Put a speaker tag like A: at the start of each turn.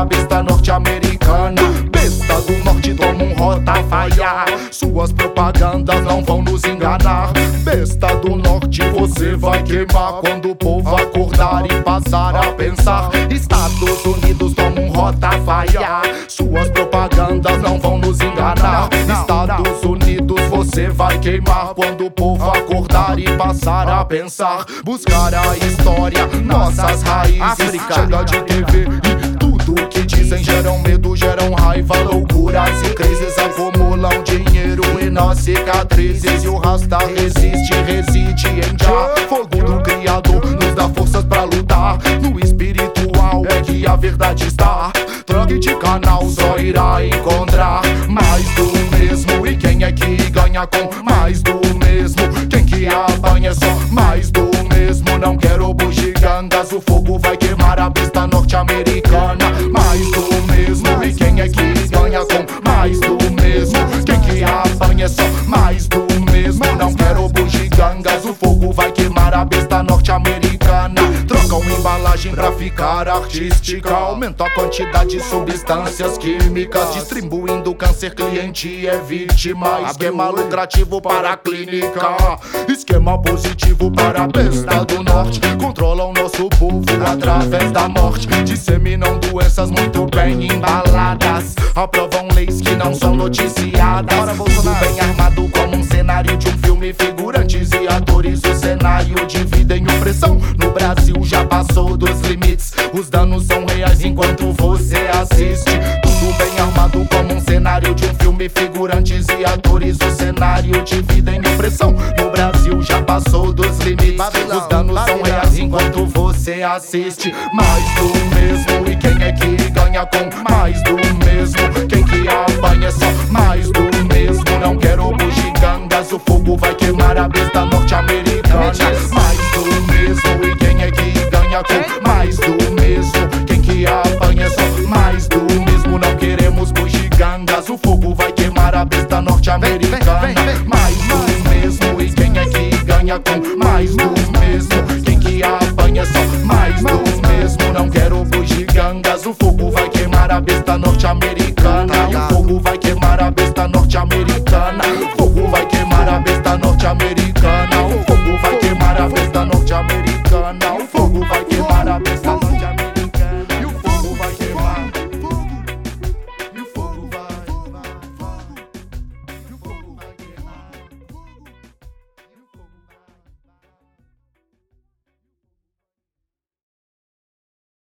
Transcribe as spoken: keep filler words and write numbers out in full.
A: a besta norte-americana. Besta do norte toma um rota falhar, suas propagandas não vão nos enganar. Besta do norte você vai queimar quando o povo acordar e passar a pensar. Estados Unidos toma um rota falhar, suas propagandas não vão nos enganar. Estados Unidos você vai queimar quando o povo acordar e passar a pensar. Buscar a história, nossas raízes. Chega de T V e tudo que dizem geram medo, geram raiva, loucuras e crises. Acumulam dinheiro e nas cicatrizes. E o rasta resiste, reside em Jah. Fogo do Criador nos dá forças pra lutar. No espiritual é que a verdade está. Troque de canal, só irá encontrar mais do mesmo. E quem é que ganha com mais do mesmo? Quem que apanha é só mais do mesmo. Não quero bugigangas, o fogo vai queimar a besta norte-americana. Mais do mesmo. E quem é que ganha com mais do mesmo? Quem que apanha é só mais do mesmo. Não quero bugigangas, o fogo vai queimar a besta norte-americana. Trocam embalagem pra ficar artística, aumenta a quantidade de substâncias químicas, distribuindo câncer, cliente é vítima. Esquema lucrativo para a clínica, esquema positivo para a besta do norte. Controlam nosso povo através da morte, disseminam doenças muito bem embaladas, aprovam leis que não são noticiadas. Tudo bem armado como um cenário de um filme, figurantes e atores, o cenário dividem opressão. No Brasil já passou dos limites, os danos são reais enquanto você assiste. Tudo bem armado como um cenário de um filme, figurantes e atores, o cenário dividem opressão. No Brasil já passou dos limites, os danos são reais enquanto você assiste. Mais do mesmo, e quem é que ganha com mais do